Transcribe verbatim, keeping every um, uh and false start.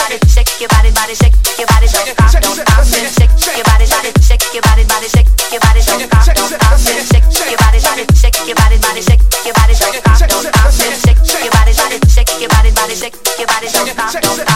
body, shake your body, body, shake your body, don't stop, don't stop, shake your body, body, shake your body, body, shake your body, don't stop, don't stop, shake your body, body, shake your body, body, shake your body, don't stop, don't stop, shake your body, body, shake your body, body, shake your body, don't stop, don't stop.